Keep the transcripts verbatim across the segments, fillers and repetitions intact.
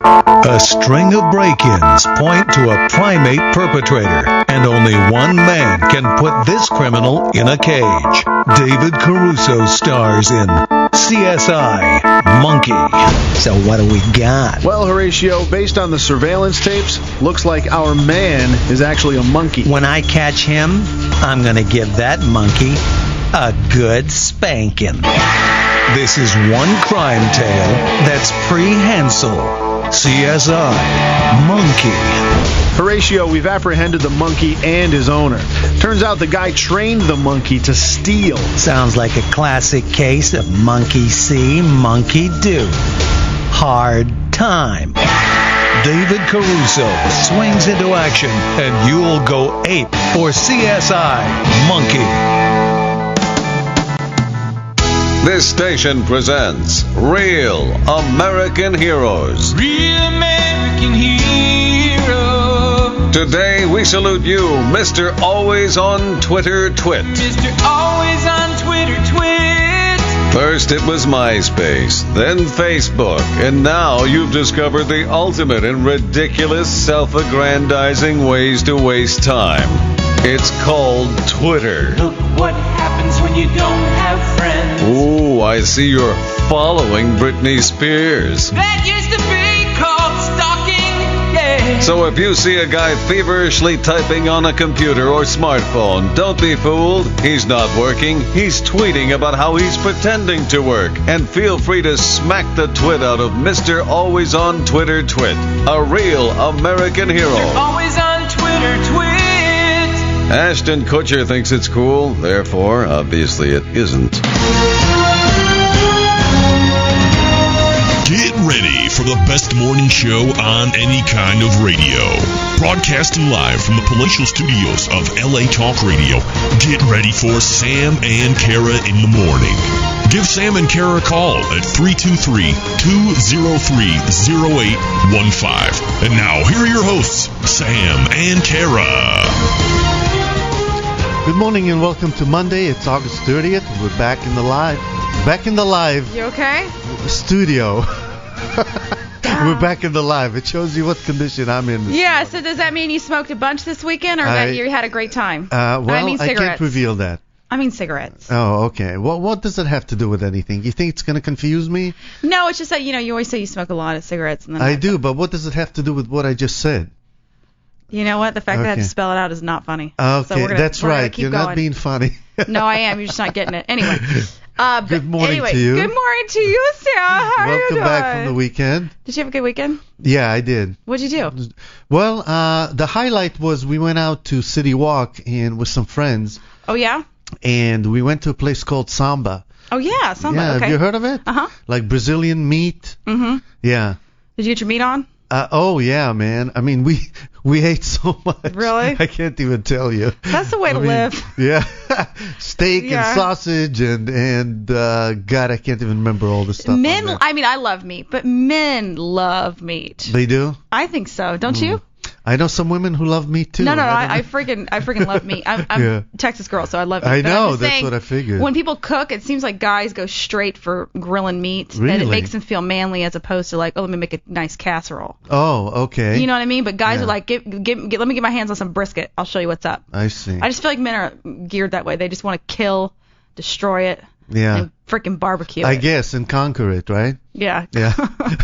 A string of break-ins point to a primate perpetrator, and only one man can put this criminal in a cage. David Caruso stars in C S I Monkey. So what do we got? Well, Horatio, based on the surveillance tapes, looks like our man is actually a monkey. When I catch him, I'm going to give that monkey a good spanking. This is one crime tale that's prehensile. C S I Monkey. Horatio, we've apprehended the monkey and his owner. Turns out the guy trained the monkey to steal. Sounds like a classic case of monkey see, monkey do. Hard time. David Caruso swings into action, and you'll go ape for C S I Monkey. This station presents Real American Heroes. Real American Hero. Today we salute you, Mister Always on Twitter Twit. Mister Always on Twitter Twit. First it was MySpace, then Facebook, and now you've discovered the ultimate in ridiculous, self-aggrandizing ways to waste time. It's called Twitter. Look what happens when you don't have friends. Ooh, I see you're following Britney Spears. That used to be called stalking, yeah. So if you see a guy feverishly typing on a computer or smartphone, don't be fooled. He's not working. He's tweeting about how he's pretending to work. And feel free to smack the twit out of Mister Always on Twitter Twit, a real American hero. Mister Always on Twitter Twit. Ashton Kutcher thinks it's cool, therefore, obviously it isn't. Get ready for the best morning show on any kind of radio. Broadcasting live from the palatial studios of L A Talk Radio. Get ready for Sam and Kara in the morning. Give Sam and Kara a call at three two three, two oh three, oh eight one five. And now, here are your hosts, Sam and Kara. Good morning and welcome to Monday. It's August thirtieth. We're back in the live, back in the live You okay? studio. We're back in the live. It shows you what condition I'm in. Yeah, so does that mean you smoked a bunch this weekend or I- that you had a great time? Uh, well, I mean I can't cigarettes. reveal that. I mean cigarettes. Oh, okay. Well, what does it have to do with anything? You think it's going to confuse me? No, it's just that, you know, you always say you smoke a lot of cigarettes. and then I do, but what does it have to do with what I just said? You know what? The fact that I have Okay. to spell it out is not funny. Okay, so we're gonna, that's we're gonna right. keep You're going. not being funny. No, I am. You're just not getting it. Anyway. Uh, but Good morning anyway, to you. Good morning to you, Sarah. How are you Welcome doing? back from the weekend. Did you have a good weekend? Yeah, I did. What'd you do? Well, uh, the highlight was we went out to City Walk and with some friends, Oh, yeah? and we went to a place called Samba. Oh, yeah. Samba. yeah, okay. have you heard of it? Uh-huh. Like Brazilian meat. Mm-hmm. Yeah. Did you get your meat on? Uh, oh yeah, man. I mean, we we ate so much. Really? I can't even tell you. That's the way I to mean, live. Yeah. Steak Yeah. and sausage and and uh, God, I can't even remember all the stuff. on Men, there. I mean, I love meat, but men love meat. They do. I think so. Don't you? I know some women who love meat too. No, no, no. I don't I, I know. freaking, I freaking love meat. I'm, I'm Yeah. a Texas girl, so I love meat. I But I'm know, just that's saying, what I figured. When people cook, it seems like guys go straight for grilling meat, and it Really? makes them feel manly as opposed to like, oh, let me make a nice casserole. Oh, okay. You know what I mean? But guys Yeah. are like, give, give, give, let me get my hands on some brisket. I'll show you what's up. I see. I just feel like men are geared that way. They just want to kill, destroy it, yeah. and freaking barbecue I it. guess and conquer it, right? Yeah. Yeah.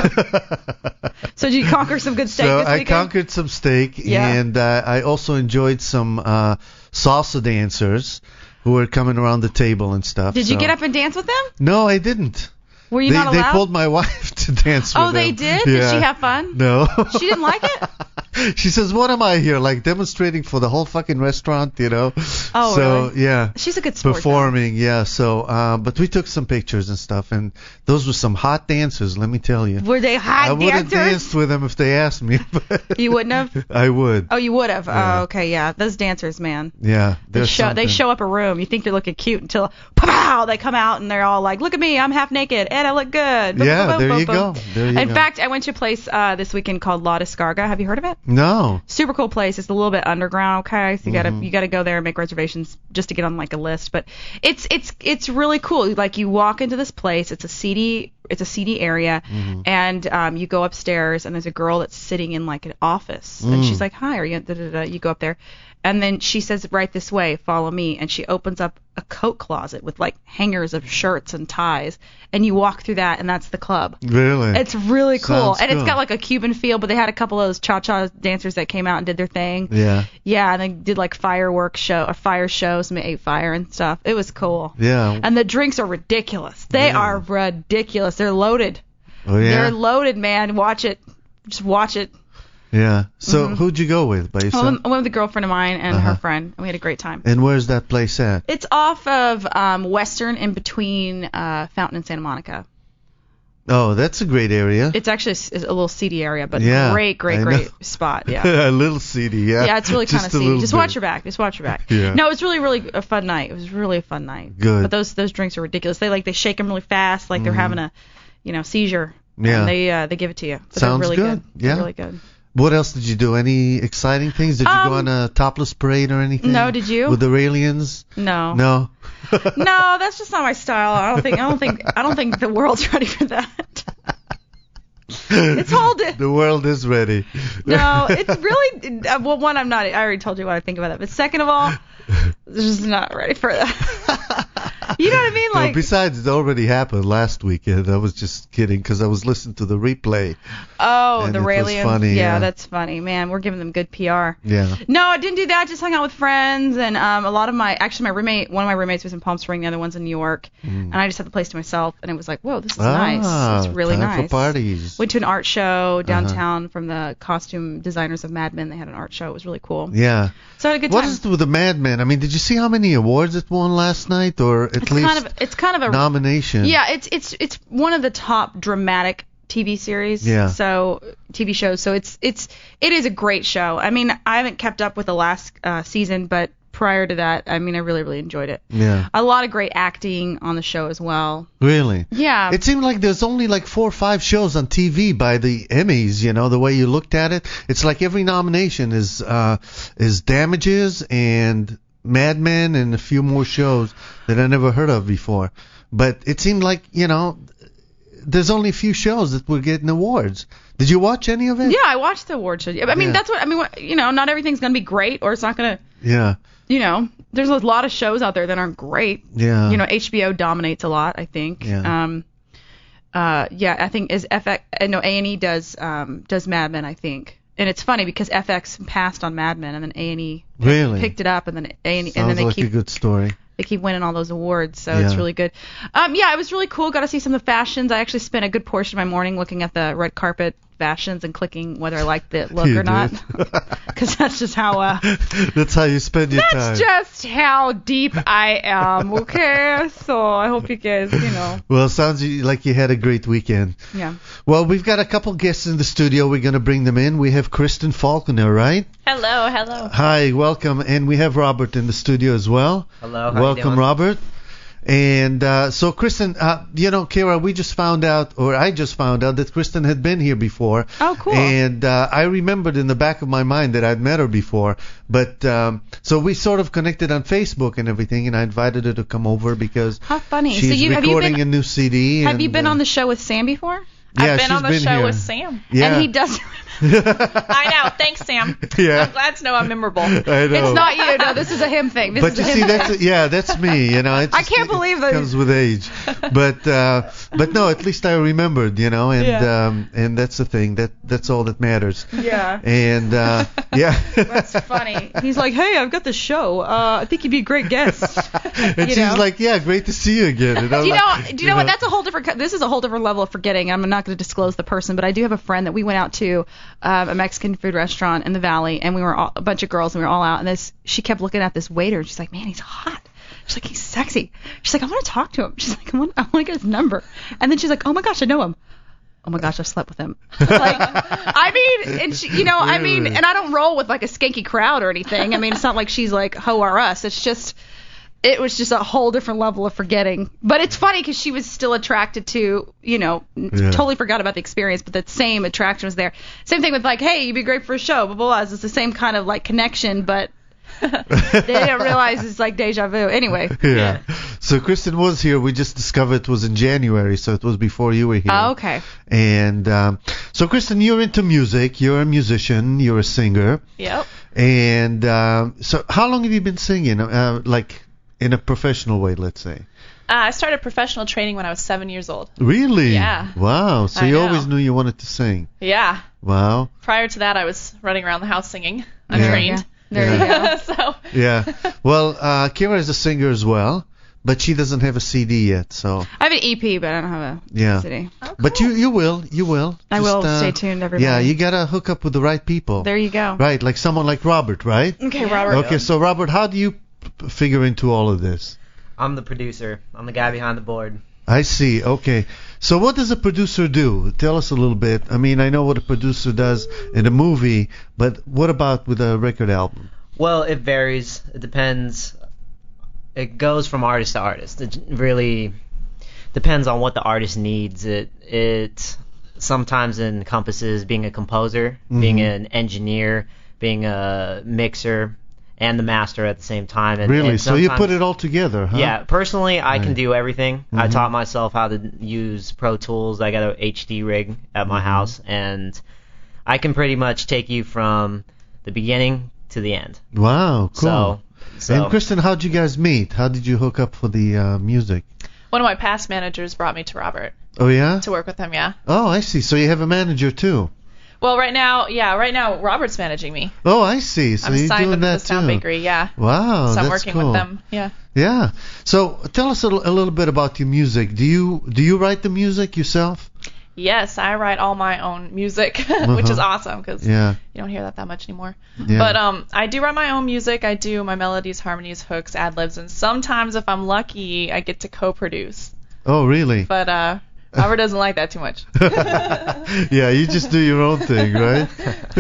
So did you conquer some good steak So this I weekend? conquered some steak, Yeah. and uh, I also enjoyed some uh, salsa dancers who were coming around the table and stuff. Did you so- get up and dance with them? No, I didn't. Were you they, not they allowed? pulled my wife to dance with Oh, they them. did? Did Yeah. she have fun? No. She didn't like it? She says, "What am I here? Like demonstrating for the whole fucking restaurant, you know?" Oh, so, really? yeah. She's a good sport. though. Performing, yeah. So, uh, but we took some pictures and stuff, and those were some hot dancers, let me tell you. Were they I hot would have dancers? danced with them if they asked me. But You wouldn't have? I would. Oh, you would have. Yeah. Oh, okay, yeah. Those dancers, man. Yeah. They there's show, they something. show up a room. You think they're looking cute until, pow, they come out and they're all like, look at me, I'm half naked, and I look good. Boom, Yeah, boom, boom, there boom, you boom. go. There you In go. fact, I went to a place uh, this weekend called La Descarga. Have you heard of it? No. Super cool place. It's a little bit underground, okay? So you gotta Mm-hmm. you gotta go there and make reservations just to get on like a list. But it's it's it's really cool. Like you walk into this place, it's a seedy it's a seedy area, Mm-hmm. and um, you go upstairs, and there's a girl that's sitting in like an office, and she's like, "Hi, are you?" Da, da, da. You go up there, and then she says, "Right this way, follow me," and she opens up a coat closet with like hangers of shirts and ties, and you walk through that, and that's the club. Really? It's really cool, Sounds and it's cool. got like a Cuban feel, but they had a couple of those cha-cha dancers that came out and did their thing. Yeah. Yeah, and they did like fireworks show, a fire show, some ate fire and stuff. It was cool. Yeah. And the drinks are ridiculous. They Yeah. are ridiculous. They're loaded. Oh yeah. They're loaded, man. Watch it. Just watch it. Yeah. So Mm-hmm. who'd you go with? By I yourself? went, I went with a girlfriend of mine and Uh-huh. her friend, and we had a great time. And where's that place at? It's off of um, Western, in between uh, Fountain and Santa Monica. Oh, that's a great area. It's actually a, s- a little seedy area, but Yeah, great, great, I great know. spot. Yeah. A little seedy, yeah. Yeah, it's really kind of Just a seedy. little Just bit. watch your back. Just watch your back. Yeah. No, it was really, really a fun night. It was really a fun night. Good. But those those drinks are ridiculous. They like they shake them really fast, like they're having a, you know, seizure. Mm-hmm. Yeah. And they uh, they give it to you. But Sounds they're really good. They're Yeah. really good. What else did you do? Any exciting things? Did you go Um, on a topless parade or anything? No, did you? With the aliens? No. No. No, that's just not my style. I don't think I don't think I don't think the world's ready for that. It's all di- The world is ready. No, it's really uh, well. One, I'm not. I already told you what I think about that. But second of all, it's just not ready for that. You know what I mean? No, Like, besides, it already happened last weekend. I was just kidding because I was listening to the replay. oh, and the it was Raelians. funny, yeah, yeah. that's funny, man. We're giving them good P R. Yeah. No, I didn't do that. Just hung out with friends, and um, a lot of my actually my roommate, one of my roommates was in Palm Springs, the other one's in New York, and I just had the place to myself, and it was like, whoa, this is nice. Ah, It's really time nice. for parties. Went to an art show downtown from the costume designers of Mad Men. They had an art show. It was really cool. Yeah. So I had a good What time. is it with the Mad Men? I mean, did you see how many awards it won last night, or at it's least kind of it's kind of a nomination? yeah. It's it's it's one of the top dramatic T V series. Yeah. So T V shows. So it's it's it is a great show. I mean, I haven't kept up with the last uh, season, but prior to that, I mean, I really really enjoyed it. Yeah. A lot of great acting on the show as well. Really? Yeah. It seemed like there's only like four or five shows on T V by the Emmys, you know, the way you looked at it. It's like every nomination is uh is Damages and Mad Men and a few more shows that I never heard of before. But it seemed like, you know, there's only a few shows that were getting awards. Did you watch any of it? Yeah, I watched the award show. I mean, Yeah. that's what I mean. What, you know, not everything's gonna be great, or it's not gonna. Yeah. You know, there's a lot of shows out there that aren't great. Yeah. You know, H B O dominates a lot, I think. Yeah. Um, uh, yeah, I think is F X. Uh, no, A and E does um does Mad Men, I think. And it's funny because F X passed on Mad Men, and then A and E Really? picked it up, and then A and E, and Sounds then they like a keep good story. they keep winning all those awards, so it's Yeah. really good. Um, yeah, it was really cool. Got to see some of the fashions. I actually spent a good portion of my morning looking at the red carpet fashions and clicking whether I liked the look You or not, did. because that's just how. Uh, That's how you spend your time. That's just how deep I am, okay? So I hope you guys, you know. Well, it sounds like you had a great weekend. Yeah. Well, we've got a couple guests in the studio. We're going to bring them in. We have Kristen Faulkner, right? Hello, hello. Hi, welcome. And we have Robert in the studio as well. Hello, how you Welcome, doing? Robert. And uh, so, Kristen, uh, you know, Kira, we just found out, or I just found out that Kristen had been here before. Oh, cool. And uh, I remembered in the back of my mind that I'd met her before. But um, so we sort of connected on Facebook and everything, and I invited her to come over because How funny. she's so you have you recording been a new C D. have you and, been uh, on the show with Sam before? Yeah, I've been she's on the been show here. with Sam. Yeah. And he does. I know. Thanks, Sam. Yeah. I'm glad to know I'm memorable. I know. It's not you. No, this is a him thing. This But is you a him see, thing. that's yeah, that's me. You know, it I just- can't believe that- it comes with age. But uh, but no, at least I remembered. You know, and Yeah. um, and that's the thing. That that's all that matters. Yeah. And uh, yeah. That's funny. He's like, hey, I've got this show. Uh, I think you'd be a great guest. And You she's know? like, yeah, great to see you again. And I'm Do you know? like, Do you know what? That's a whole different. co- This is a whole different level of forgetting. I'm not going to disclose the person, but I do have a friend that we went out to um, a Mexican food restaurant in the Valley, and we were all, a bunch of girls, and we were all out. And this, she kept looking at this waiter, and she's like, man, he's hot. She's like, he's sexy. She's like, I want to talk to him. She's like, I want, I want to get his number. And then she's like, oh my gosh, I know him. Oh my gosh, I slept with him. Like, I mean, and she, you know, I mean, Really? and I don't roll with like a skanky crowd or anything. I mean, it's not like she's like ho or us. It's just, it was just a whole different level of forgetting. But it's funny because she was still attracted to, you know, n- Yeah. totally forgot about the experience, but that same attraction was there. Same thing with like, hey, you'd be great for a show, blah blah blah. It's the same kind of like connection, but They didn't realize it's like deja vu. Anyway. Yeah. So Kristen was here. We just discovered it was in January, so it was before you were here. Oh, okay. And um, so Kristen, you're into music. You're a musician. You're a singer. Yep. And um, so how long have you been singing? Uh, like in a professional way, let's say. Uh, I started professional training when I was seven years old. Really? Yeah. Wow. So I you know. always knew you wanted to sing. Yeah. Wow. Prior to that, I was running around the house singing, Yeah. untrained. There you go. so. Yeah. Well, uh, Kira is a singer as well, but she doesn't have a C D yet. So I have an E P, but I don't have a yeah. C D. Oh, cool. But you you will you will. I Just, will. uh, Stay tuned, everybody. Yeah, you gotta hook up with the right people. There you go. Right, like someone like Robert, right? Okay, Robert. Okay, so Robert, how do you p- figure into all of this? I'm the producer. I'm the guy behind the board. I see. Okay. So what does a producer do? Tell us a little bit. I mean, I know what a producer does in a movie, but what about with a record album? Well, it varies. It depends. It goes from artist to artist. It really depends on what the artist needs. It it sometimes encompasses being a composer, Mhm. being an engineer, being a mixer, and the master at the same time. And, Really? and So you sometimes- put it all together, huh? Yeah, personally, I can Right. do everything. I Mhm. taught myself how to use Pro Tools. I got a H D rig at my Mhm. house, and I can pretty much take you from the beginning to the end. Wow, cool. So, so And Kristen, how'd you guys meet? How did you hook up for the uh, music? One of my past managers brought me to Robert Oh, yeah? to work with him, yeah. Oh, I see. So you have a manager, too. Well, right now, yeah, right now Robert's managing me. Oh, I see. So I'm you're signed doing with that, the Sound too. Bakery, yeah. Wow, so I'm that's working cool. with them, yeah. Yeah. So tell us a, l- a little bit about your music. Do you do you write the music yourself? Yes, I write all my own music, which is Uh-huh. awesome because Yeah. you don't hear that that much anymore. Yeah. But um, I do write my own music. I do my melodies, harmonies, hooks, ad libs, and sometimes if I'm lucky, I get to co-produce. Oh, really? But uh, Robert doesn't like that too much. Yeah, you just do your own thing, right?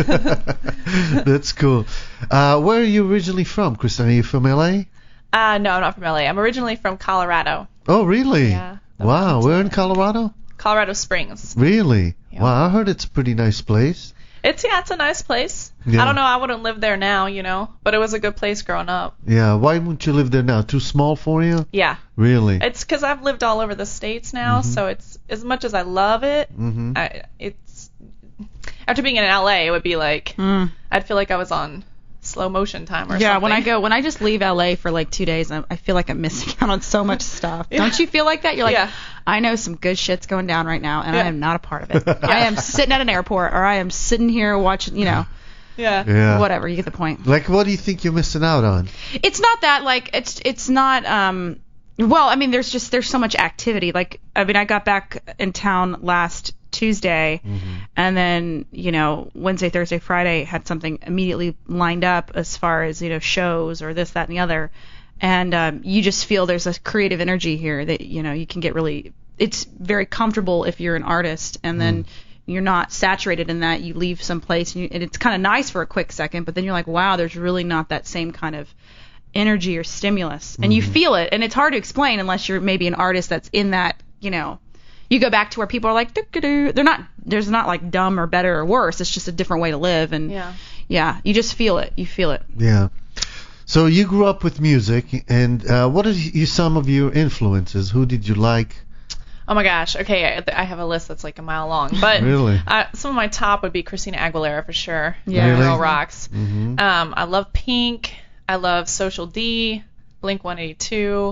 That's cool. Uh, where are you originally from, Kristen? Are you from L A? Uh, no, I'm not from L A. I'm originally from Colorado, Oh, really? Yeah, that Wow, was- where in Colorado? Colorado Springs. Really? Yeah. Wow, I heard it's a pretty nice place. It's yeah, it's a nice place. Yeah. I don't know, I wouldn't live there now, you know, but it was a good place growing up. Yeah, why wouldn't you live there now? Too small for you? Yeah, Really? it's because I've lived all over the states now, Mhm. so it's as much as I love it, Mm-hmm. I, it's after being in L A, it would be like Mm. I'd feel like I was on slow motion time or Yeah, something. when I go, when I just leave L A for like two days, I, I feel like I'm missing out on so much stuff. Yeah. Don't you feel like that? You're like, Yeah. I know some good shit's going down right now, and Yeah. I am not a part of it. I am sitting at an airport, or I am sitting here watching, you know, yeah. Yeah. whatever. You get the point. Like, what do you think you're missing out on? It's not that like it's it's not um. Well, I mean, there's just there's so much activity. Like, I mean, I got back in town last Tuesday, Mm-hmm. and then you know Wednesday, Thursday, Friday had something immediately lined up as far as you know shows or this, that, and the other, and um, you just feel there's a creative energy here that you know you can get really. It's very comfortable if you're an artist, and then you're not saturated in that. You leave some place, and, you, and it's kind of nice for a quick second, but then you're like, wow, there's really not that same kind of energy or stimulus, and you feel it, and it's hard to explain unless you're maybe an artist that's in that, you know, you go back to where people are like, doo-doo-doo. They're not, there's not like dumb or better or worse, it's just a different way to live, and Yeah. yeah, you just feel it, you feel it. Yeah. So you grew up with music, and uh, what are you, some of your influences? Who did you like? Oh my gosh. Okay, I, I have a list that's like a mile long, but Really? uh, some of my top would be Christina Aguilera for sure. Yeah. Really? Girl rocks. Mm-hmm. Um, I love Pink. I love Social D, Blink one eighty-two,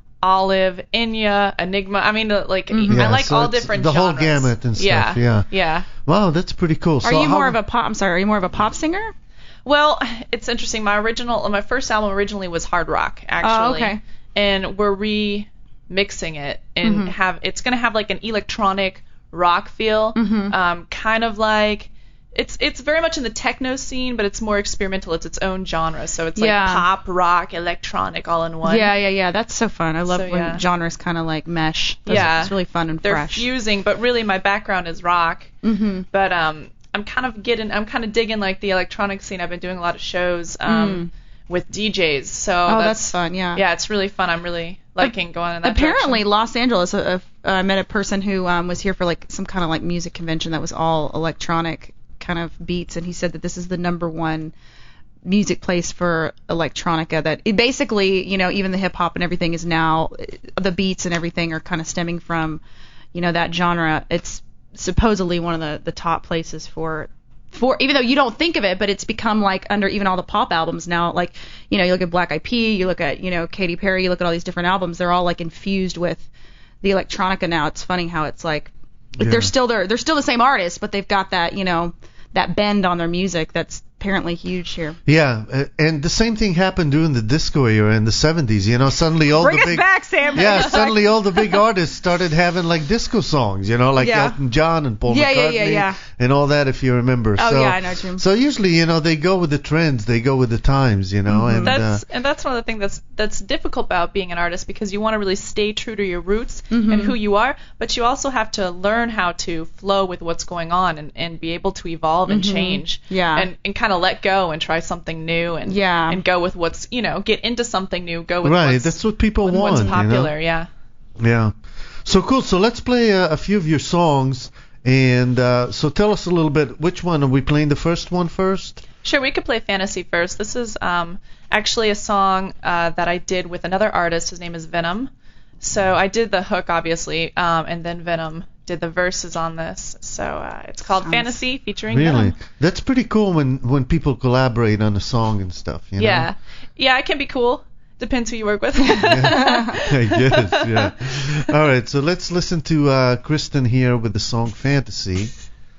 Olive, Enya, Enigma. I mean, uh, like Mhm. I Yeah, like so all it's different the whole genres. gamut and stuff, yeah. Yeah. Wow, that's pretty cool. Are so you how- more of a pop? I'm sorry, are you more of a pop singer? Well, it's interesting. My original, my first album originally was hard rock, actually. Oh, okay. And we're remixing it and Mhm. have it's gonna have like an electronic rock feel, Mhm. um, kind of like. It's it's very much in the techno scene, but it's more experimental. It's its own genre, so it's like Yeah. pop, rock, electronic, all in one. Yeah, yeah, yeah. That's so fun. I love So, when yeah. genres kind of like mesh. Those- Yeah. it's really fun and They're fresh. fusing, but really my background is rock. Mhm. But um, I'm kind of getting, I'm kind of digging like the electronic scene. I've been doing a lot of shows um with D Js, so Mm. Oh, that's, that's fun. Yeah. yeah, it's really fun. I'm really liking going in that Apparently, direction. Los Angeles. Uh, uh, I met a person who um, was here for like some kind of like music convention that was all electronic kind of beats, and he said that this is the number one music place for electronica that it basically, you know, even the hip hop and everything is now, the beats and everything are kind of stemming from, you know, that genre. It's supposedly one of the, the top places for, for, even though you don't think of it, but it's become like under even all the pop albums now, like, you know, you look at Black Eyed Peas, you look at, you know, Katy Perry, you look at all these different albums, they're all like infused with the electronica now. It's funny how it's like, Yeah. they're still there, they're still the same artists, but they've got that, you know, that bend on their music that's apparently huge here. Yeah, uh, and the same thing happened during the disco era in the seventies. You know, suddenly all Bring the us big back, Sam. yeah, suddenly all the big artists started having like disco songs. You know, like Yeah. Elton John and Paul Yeah, yeah, McCartney yeah, yeah. and all that. If you remember. Oh, so, yeah, I know what you mean. So usually, you know, they go with the trends, they go with the times. You know, and That's uh, and that's one of the things that's that's difficult about being an artist, because you want to really stay true to your roots Mhm. and who you are, but you also have to learn how to flow with what's going on and, and be able to evolve and Mhm. change. Yeah. And, and kind of let go and try something new and Yeah. and go with what's, you know, get into something new, go with right, what's, that's what people with want. what's you know? popular, yeah. Yeah. So cool. So let's play a, a few of your songs. And uh, so tell us a little bit. Which one are we playing? The first one first? Sure, we could play Fantasy first. This is um, actually a song uh, that I did with another artist. His name is Venom. So I did the hook, obviously, um, and then Venom did the verses on this. So uh, it's called Sounds- Fantasy featuring Really? Venom. That's pretty cool when when people collaborate on a song and stuff. You know? Yeah. Yeah, it can be cool. Depends who you work with. I guess. Yeah. All right. So let's listen to uh, Kristen here with the song Fantasy.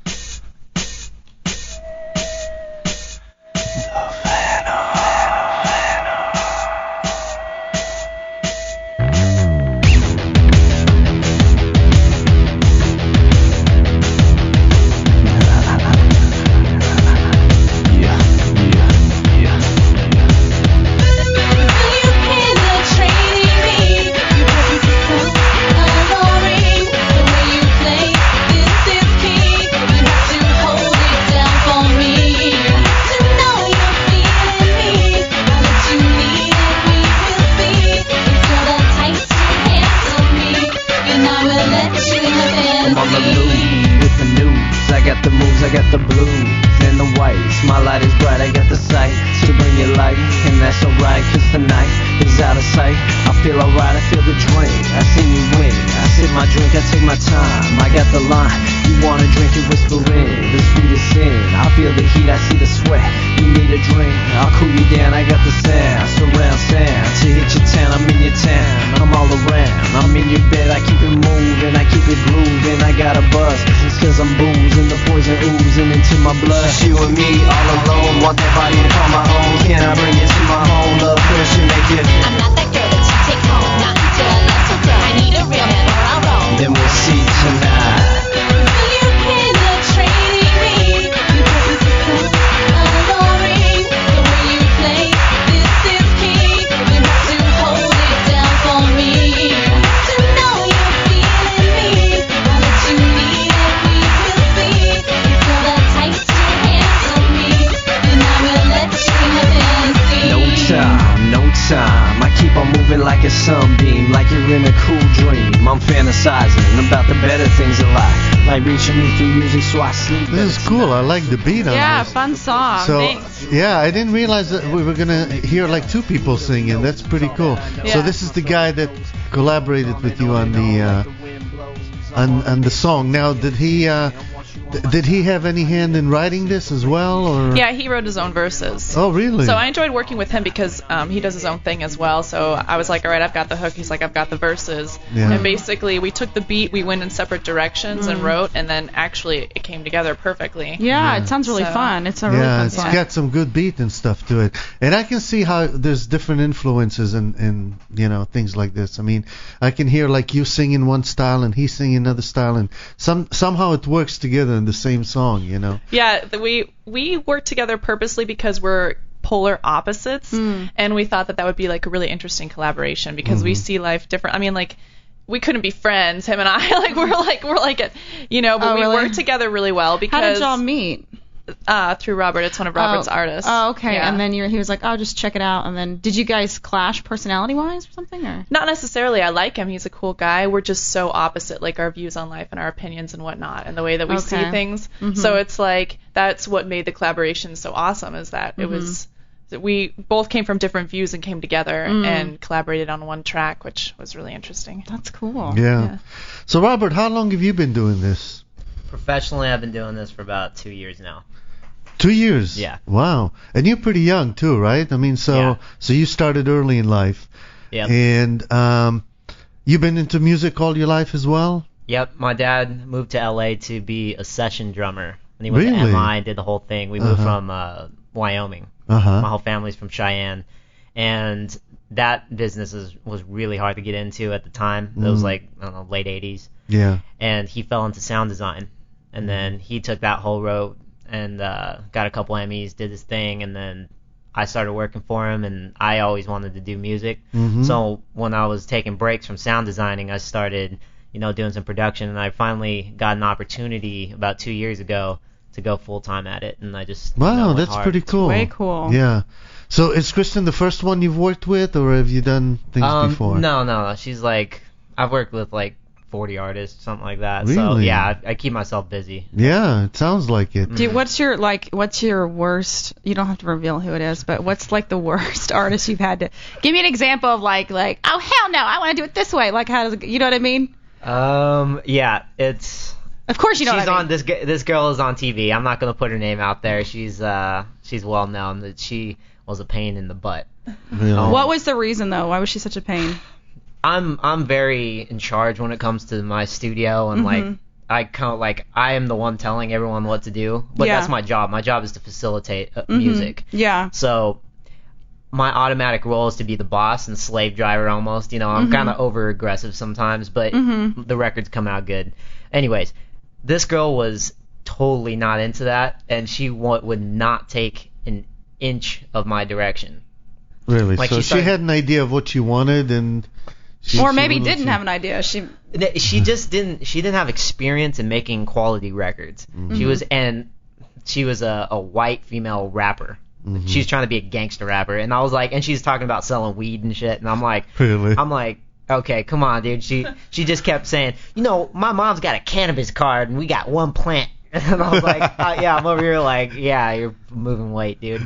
I'm on the loop with the news. I got the moves, I got the blues and the whites. My light is bright, I got the sight to bring you light, and that's alright, cause the night is out of sight. I feel alright, I feel the drink. I see you win. I sip my drink, I take my time. I got the line. You wanna drink it, whisper in. The sweetest sin. I feel the heat, I see the sweat. You need a drink, I'll cool you down. I got the sound, surround sound. To hit your town, I'm in your town. I'm all around. I'm in your bed, I keep it moving, I keep it grooving. I got a buzz, it's cause I'm boozing. The poison oozing into my blood. It's you and me, all alone. Want that body to call my own. Can I bring you to my home? Love Christian, make it. I'm not that girl that you take home, not until I let you go. I need a real man or I'll roam. Then we'll see tonight. Will you penetrate me? You put me through alluring. The way you play, this is key. You have to hold it down for me. To know you're feeling me, all that you need and we will see. You feel the tight two hands on me, and I will let you have fantasy. No time, no time. I keep on moving like a sunbeam, like you're in a cool dream. I'm fantasizing about the better things in life, like reaching me through music so I sleep. This is cool. I like the beat on Yeah, this. fun song. So Thanks. yeah, I didn't realize that we were gonna hear like two people singing. That's pretty cool. So Yeah. this is the guy that collaborated with you on the uh, on on the song. Now, did he uh, th- did he have any hand in writing this as well, or? Yeah, he wrote his own verses. Oh, really? So I enjoyed working with him because um, he does his own thing as well. So I was like, all right, I've got the hook. He's like, I've got the verses. Yeah. And basically, we took the beat, we went in separate directions and wrote, and then actually it came together perfectly. Yeah, it sounds really So- fun. It's a really Yeah, fun it's song. got some good beat and stuff to it, and I can see how there's different influences and and you know things like this. I mean, I can hear like you singing one style and he singing another style, and some somehow it works together in the same song, you know. Yeah, th- we we worked together purposely because we're polar opposites, and we thought that that would be like a really interesting collaboration because we see life different. I mean, like we couldn't be friends, him and I. Like we're like we're like a, you know, but Oh, we really? work together really well because How did y'all meet? uh, through Robert. It's one of Robert's oh. artists. Oh, okay. Yeah. And then you he was like, oh, just check it out. And then did you guys clash personality-wise or something? Or Not necessarily. I like him. He's a cool guy. We're just so opposite, like our views on life and our opinions and whatnot, and the way that we see Okay. things. Mhm. So it's like that's what made the collaboration so awesome. Is that it was we both came from different views and came together Mm. and collaborated on one track, which was really interesting. That's cool. Yeah. Yeah. So Robert, how long have you been doing this? Professionally, I've been doing this for about two years now. Two years. Yeah. Wow. And you're pretty young too, right? I mean, so Yeah. so you started early in life. Yep. And um, you've been into music all your life as well? Yep. My dad moved to L A to be a session drummer, and he went to Really? M I and did the whole thing. We moved Uh-huh. from uh, Wyoming. Uh-huh. My whole family's from Cheyenne, and that business is, was really hard to get into at the time. It was Mm. like I don't know, late eighties. Yeah. And he fell into sound design, and then he took that whole road and uh, got a couple Emmys, did his thing, and then I started working for him, and I always wanted to do music. Mhm. So when I was taking breaks from sound designing, I started, you know, doing some production, and I finally got an opportunity about two years ago to go full time at it, and I just you know, Wow, went that's hard. pretty cool. Way cool. Yeah. So is Kristen the first one you've worked with, or have you done things um, before? No, no, no. She's like, I've worked with like forty artists, something like that. So Really? yeah, I, I keep myself busy. Yeah, it sounds like it. Dude, what's your like? What's your worst? You don't have to reveal who it is, but what's like the worst artist you've had to? Give me an example of like, like, oh hell no, I want to do it this way. Like, how does it, you know what I mean? Um, yeah, it's. Of course you know She's what I mean. on this. g- This girl is on T V. I'm not gonna put her name out there. She's uh, she's well known that she was a pain in the butt. Really? Um, What was the reason though? Why was she such a pain? I'm I'm very in charge when it comes to my studio, and Mhm. like I kind of like I am the one telling everyone what to do. But Yeah. that's my job. My job is to facilitate uh, Mhm. music. Yeah. So my automatic role is to be the boss and slave driver almost. You know, I'm Mhm. kind of over aggressive sometimes, but Mhm. the records come out good. Anyways, this girl was totally not into that, and she w- would not take an inch of my direction. Really? Like, so she she, started- had an idea of what you wanted, and she, Or she maybe wouldn't let didn't you- have an idea. She. Th- She just didn't. She didn't have experience in making quality records. She Mhm. was, and she was a, a white female rapper. Mhm. She's trying to be a gangster rapper, and I was like, and she's talking about selling weed and shit, and I'm like, Really? I'm like, okay, come on, dude. She she just kept saying, you know, my mom's got a cannabis card, and we got one plant. And I was like, uh, yeah, I'm over here like, yeah, you're moving weight, dude.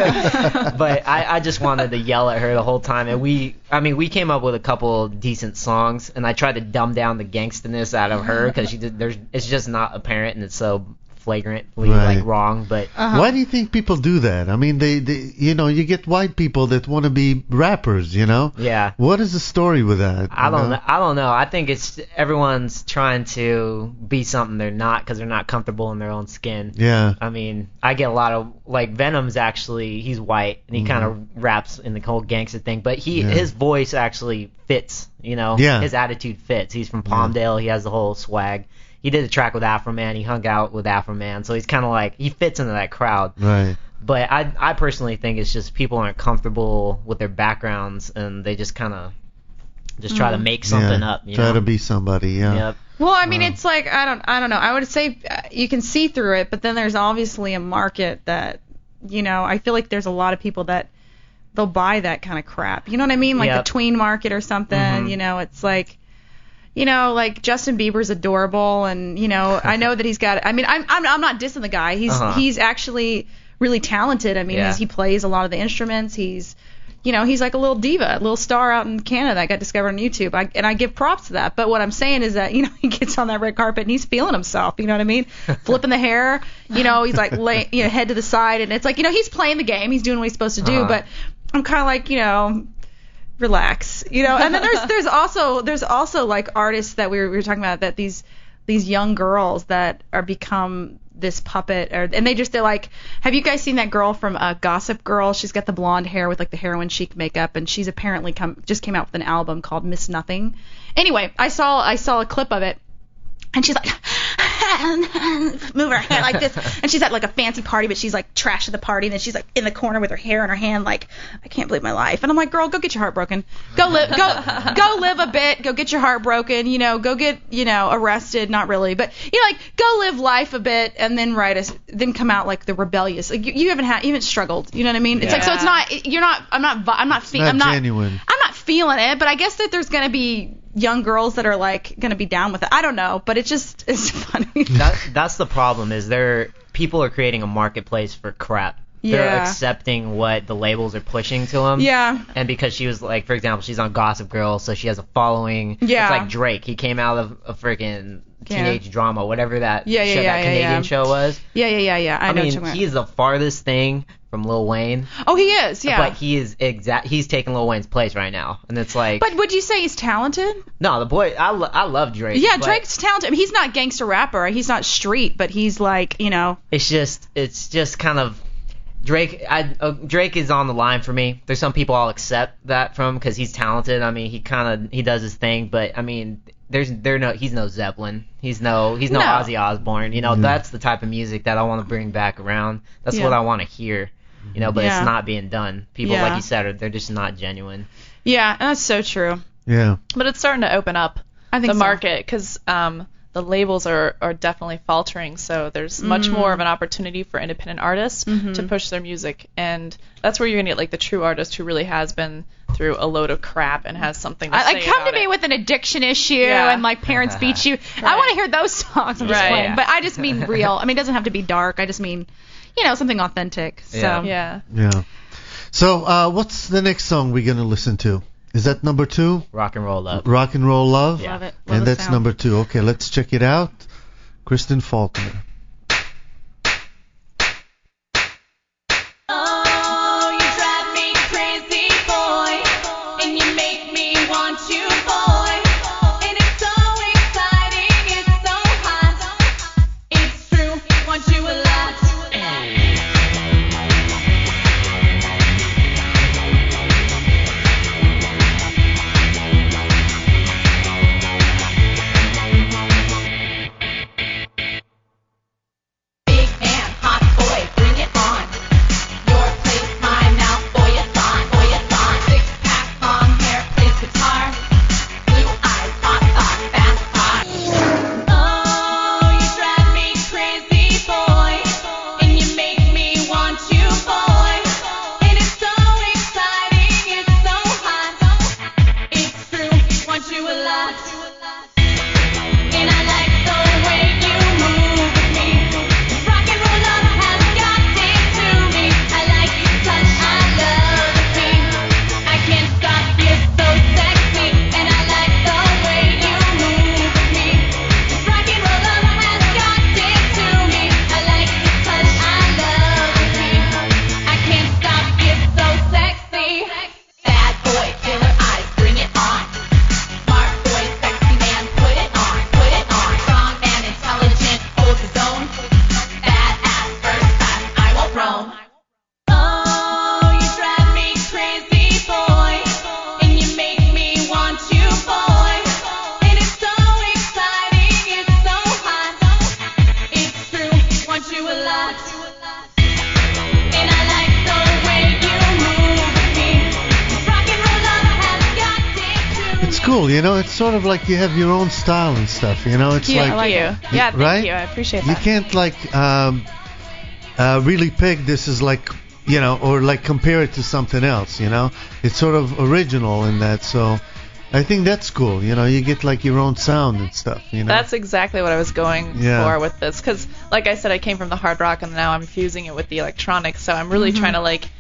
Yeah. But I, I just wanted to yell at her the whole time. And we, I mean, we came up with a couple decent songs, and I tried to dumb down the gangstaness out of her because she did, there's, it's just not apparent, and it's so flagrantly Right. like wrong. But Uh-huh. Why do you think people do that? I mean, they, they, you know, you get white people that want to be rappers, you know? yeah. What is the story with that? I you don't know? know. I don't know. I think it's everyone's trying to be something they're not because they're not comfortable in their own skin. Yeah. I mean, I get a lot of like Venom's actually he's white and he kind of raps in the whole gangster thing, but he Mm-hmm. Yeah. his voice actually fits. You know, Yeah. his attitude fits. He's from Palmdale. He has the whole swag. He did a track with Afro Man. He hung out with Afro Man, so he's kind of like he fits into that crowd. Right. But I I personally think it's just people aren't comfortable with their backgrounds and they just kind of just try to make something yeah. up. You Try know? to be somebody, yeah. Yep. Well, I mean, it's like I don't, I don't know. I would say uh, you can see through it, but then there's obviously a market that, you know, I feel like there's a lot of people that they'll buy that kind of crap. You know what I mean? Like Yep. the tween market or something. Mhm. You know, it's like, you know, like Justin Bieber's adorable, and you know, I know that he's got. I mean, I'm, I'm, I'm not dissing the guy. He's, Uh-huh. he's actually really talented. I mean, Yeah. he's, he plays a lot of the instruments. He's you know, he's like a little diva, a little star out in Canada that got discovered on YouTube. I, and I give props to that. But what I'm saying is that, you know, he gets on that red carpet and he's feeling himself. You know what I mean? Flipping the hair. You know, he's like, lay, you know, head to the side. And it's like, you know, he's playing the game. He's doing what he's supposed to do. Uh-huh. But I'm kind of like, you know, relax. You know, and then there's there's also there's also like artists that we were, we were talking about, that these these young girls that are become this puppet, or and they just they're like, have you guys seen that girl from uh, Gossip Girl? She's got the blonde hair with like the heroin chic makeup, and she's apparently come just came out with an album called Miss Nothing. Anyway, I saw I saw a clip of it, and she's like move her hair like this, and she's at like a fancy party, but she's like trash at the party, and then she's like in the corner with her hair in her hand, like, I can't believe my life. And I'm like, girl, go get your heart broken. Go live, go, go live a bit. Go get your heart broken. You know, go get, you know, arrested. Not really, but you know, like, go live life a bit, and then write us, then come out like the rebellious. Like, you, you haven't had, you haven't struggled. You know what I mean? It's like, so it's not, you're not, I'm not, I'm not, fe- Not I'm not, genuine. I'm not feeling it, but I guess that there's gonna be young girls that are like gonna be down with it. I don't know, but it just it's funny. That, that's the problem, is there people are creating a marketplace for crap. they're Yeah. accepting what the labels are pushing to them. Yeah. And because she was like, for example, she's on Gossip Girl, so she has a following. Yeah. It's like Drake. He came out of a freaking teenage Yeah. drama, whatever that Yeah, yeah, show, yeah, that yeah, Canadian yeah. show was. Yeah, yeah, yeah, yeah. I, I know mean, what you're he's the farthest thing from Lil Wayne. Oh, he is, yeah. But he is exact. He's taking Lil Wayne's place right now, and it's like. But would you say he's talented? No, the boy. I, lo- I love Drake. Yeah, but Drake's talented. I mean, he's not gangster rapper. He's not street, but he's like, you know. It's just. It's just kind of. Drake. I uh, Drake is on the line for me. There's some people I'll accept that from because he's talented. I mean, he kind of he does his thing, but I mean, there's there no he's no Zeppelin. He's no he's no, No. Ozzy Osbourne. You know, Mm. that's the type of music that I want to bring back around. That's Yeah. what I want to hear. You know, but Yeah. it's not being done. People, Yeah. like you said, are they're just not genuine. Yeah, that's so true. Yeah. But it's starting to open up I think the so. market because um, the labels are, are definitely faltering. So there's much Mm. more of an opportunity for independent artists Mhm. to push their music, and that's where you're gonna get like the true artist who really has been through a load of crap and has something to I, say like, come about to me it. with an addiction issue Yeah. and like parents beat you. I want to hear those songs. I'm just Right. playing, but I just mean real. I mean, it doesn't have to be dark. I just mean, you know, something authentic. So Yeah. Yeah. Yeah. So, uh, what's the next song we're gonna listen to? Is that number two? Rock and roll up. Rock and Roll Love? Yeah. love it. Love And the that's sound. number two. Okay, let's check it out. Kristen Faulkner. Oh, you drive me crazy, boy, and you make me want you, boy. And it's so exciting, it's so hot. It's true, want you a lot. Big man, hot boy, bring it on. Your place, my mouth, boy, it's on, boy, it's on. Six pack, long hair, plays guitar. Blue eyes, hot thought, fast talk. Oh, you drive me crazy, boy, and you make me want you, boy. And it's so exciting, it's so hot. It's true, want you a lot. And I like the way you move with me. Rock and roll love has got into me. I like your touch, I love the pink. I can't stop, you're so sexy. And I like the way you move with me. Rock and roll love has got into me. I like your touch, I love the pink. I can't stop, you're so sexy. Bad boy, killer eyes, bring it on. Smart boy, sexy man, put it on, put it on. Strong and intelligent, holds his own. Badass, first class, I won't roam. Oh, you drive me crazy, boy, and you make me want you, boy. And it's so exciting, it's so hot. It's true, want you a lot. And I like the way you move with me. Rock and roll love has got into me. It's cool, you know. It's sort of like you have your own style and stuff, you know. It's Yeah, like thank you. Yeah, thank right? you. I appreciate You that. can't like um, uh, really pick this is like, you know, or like compare it to something else, you know. It's sort of original in that, so I think that's cool. You know, you get like your own sound and stuff, you know. That's exactly what I was going Yeah. for with this, because, like I said, I came from the hard rock, and now I'm fusing it with the electronics. So I'm really Mhm. trying to like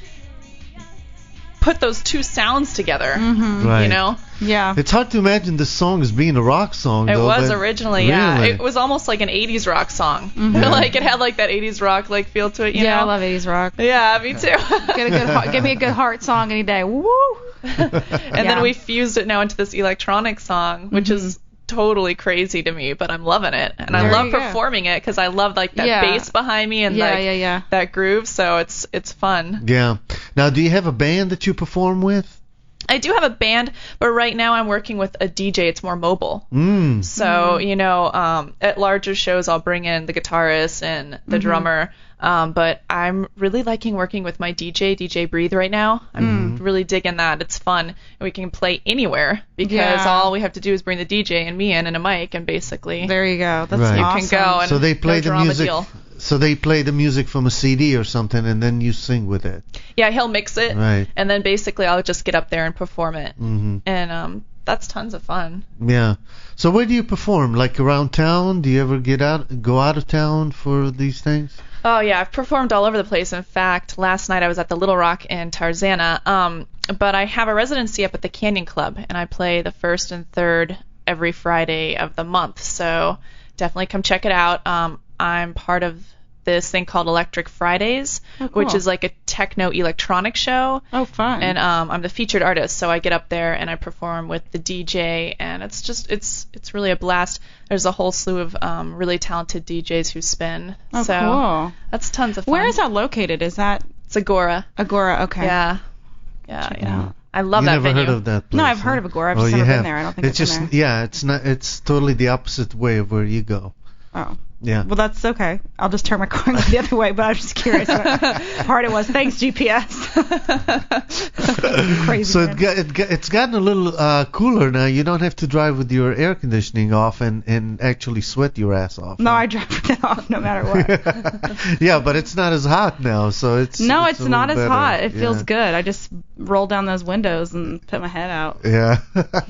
put those two sounds together. Mhm. Right. You know, Yeah. It's hard to imagine this song as being a rock song. it though, was but- originally, yeah. Really? It was almost like an eighties rock song. Mhm. Yeah. Like it had like that eighties rock like feel to it. You Yeah, know? I love eighties rock. Yeah, me too. Get a good, heart, give me a good heart song any day. Woo. and Yeah. then we fused it now into this electronic song, which Mhm. is totally crazy to me, but I'm loving it, and There I love you go. performing it because I love like that Yeah. bass behind me and Yeah, like yeah, yeah. that groove. So it's it's fun. Yeah. Now, do you have a band that you perform with? I do have a band, but right now I'm working with a D J. It's more mobile. Mm. So, you know, um, at larger shows, I'll bring in the guitarist and the Mhm. drummer. Um, but I'm really liking working with my D J, D J Breathe, right now. I'm really digging that. It's fun. And we can play anywhere because Yeah. all we have to do is bring the D J and me in and a mic, and basically There you go. That's Right. you awesome. can go. And So they play no the drama music. deal. so they play the music from a C D or something, and then you sing with it. Yeah, he'll mix it, Right. and then basically I'll just get up there and perform it, hmm and um, that's tons of fun. Yeah. So where do you perform? Like around town? Do you ever get out, go out of town for these things? Oh yeah, I've performed all over the place. In fact, last night I was at the Little Rock in Tarzana. Um, but I have a residency up at the Canyon Club, and I play the first and third every Friday of the month. So definitely come check it out. Um, I'm part of this thing called Electric Fridays, Oh, cool. which is like a techno electronic show. Oh, fun. And um, I'm the featured artist, so I get up there and I perform with the D J, and it's just it's it's really a blast. There's a whole slew of um, really talented D Js who spin. Oh, so cool. That's tons of fun. Where is that located? Is that It's Agora. Agora? Okay. Yeah. Yeah, Check it yeah. out. I love you that never venue. heard of that place? No, I've huh? heard of Agora. I've Oh, just you never have. been there. I don't think it's I've just been there. yeah, it's not. It's totally the opposite way of where you go. Oh. Yeah. Well, that's okay. I'll just turn my car and go the other way, but I'm just curious what part it was. Thanks, G P S. Crazy. So man. it got, it got, it's gotten a little uh, cooler now. You don't have to drive with your air conditioning off and, and actually sweat your ass off. No, I drive it off no matter what. Yeah, but it's not as hot now, so it's No, it's, it's a not little as better. hot. It feels Yeah. good. I just roll down those windows and put my head out. Yeah.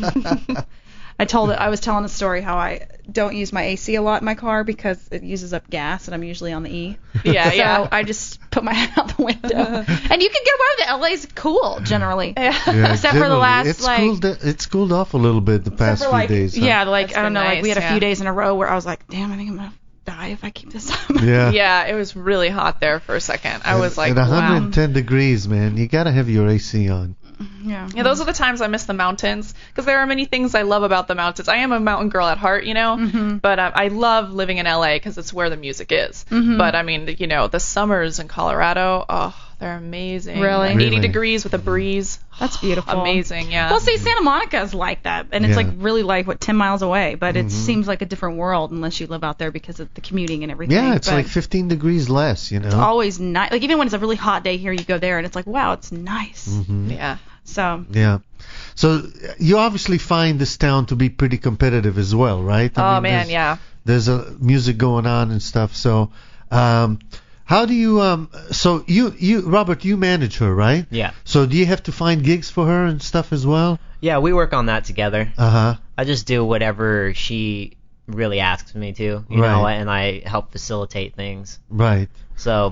I told it. I was telling a story how I don't use my A C a lot in my car because it uses up gas, and I'm usually on the E. Yeah, so yeah. I just put my head out the window, and you can get away with it. L A's cool generally, Yeah, except for the generally, last it's like. cooled, it's cooled off a little bit the past for, few like, days. huh? Yeah, like That's I don't been know, like we had a nice, few yeah. days in a row where I was like, damn, I think I'm gonna die if I keep this up. Yeah. Yeah, it was really hot there for a second. I was like, at wow. one hundred ten degrees, man. You gotta have your A C on. Yeah. Yeah, those are the times I miss the mountains, because there are many things I love about the mountains. I am a mountain girl at heart, you know, Mm-hmm. but uh, I love living in L A because it's where the music is. Mhm. But I mean, you know, the summers in Colorado, oh, they're amazing. Really? eighty Really? degrees with a breeze. That's beautiful. Amazing, yeah. Well, see, Santa Monica is like that, and it's Yeah. like really like what ten miles away, but it Mhm. seems like a different world unless you live out there because of the commuting and everything. Yeah, it's but like fifteen degrees less, you know. it's always nice. Like even when it's a really hot day here, you go there and it's like, wow, it's nice. Mhm. yeah. So Yeah. So you obviously find this town to be pretty competitive as well, right? I Oh mean, man, there's- yeah. There's a music going on and stuff. So, um, how do you um? So you you Robert, you manage her, right? Yeah. So do you have to find gigs for her and stuff as well? Yeah, we work on that together. Uh huh. I just do whatever she really asks me to, you Right. know, and I help facilitate things. Right. So,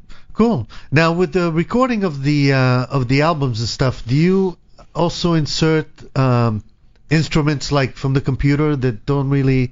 Cool. Now with the recording of the uh, of the albums and stuff, do you also insert um, instruments like from the computer that don't really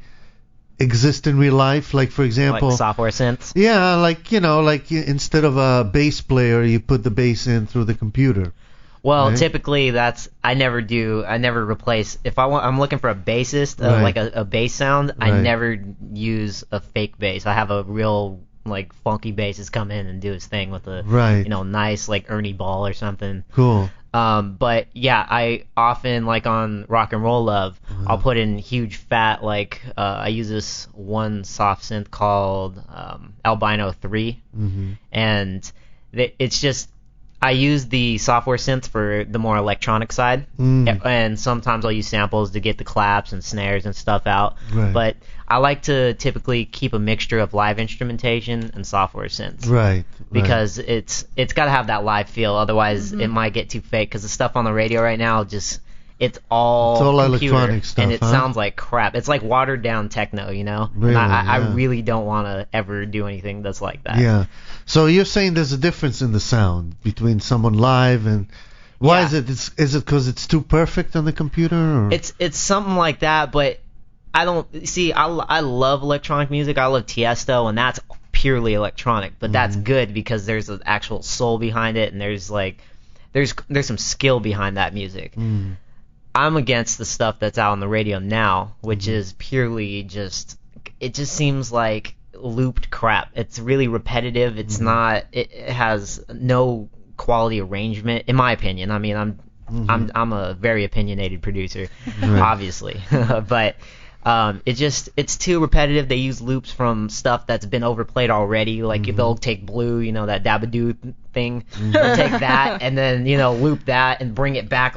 exist in real life? Like for example, like software synths. yeah, like you know, like y- instead of a bass player, you put the bass in through the computer. Well, Right. typically that's I never do. I never replace. If I want, I'm looking for a bassist, uh, Right. like a, a bass sound. I Right. never use a fake bass. I have a real like funky bassist come in and do his thing with a Right. you know nice like Ernie Ball or something. Cool. Um, but yeah, I often like on Rock and Roll Love, Uh-huh. I'll put in huge fat like uh, I use this one soft synth called um, Albino three, hmm and th- it's just I use the software synths for the more electronic side, Mm. and sometimes I'll use samples to get the claps and snares and stuff out. Right. But I like to typically keep a mixture of live instrumentation and software synths. Right. Because it's it's got to have that live feel, otherwise it might get too fake. Because the stuff on the radio right now just it's all It's all computer, electronic stuff, and it huh? sounds like crap. It's like watered down techno, you know. Really, and I, I, yeah. I really don't want to ever do anything that's like that. Yeah. So you're saying there's a difference in the sound between someone live and why Yeah. is it? It's, is it because it's too perfect on the computer? Or? It's it's something like that, but I don't see. I, I love electronic music. I love Tiesto, and that's purely electronic. But that's good because there's an actual soul behind it, and there's like there's there's some skill behind that music. Mm. I'm against the stuff that's out on the radio now, which is purely just it just seems like looped crap. It's really repetitive. It's not. It, it has no quality arrangement, in my opinion. I mean, I'm I'm I'm a very opinionated producer, Right. obviously, but. Um, it just it's too repetitive. They use loops from stuff that's been overplayed already. Like they'll take Blue, you know, that Dabadoo thing. They'll take that and then you know loop that and bring it back like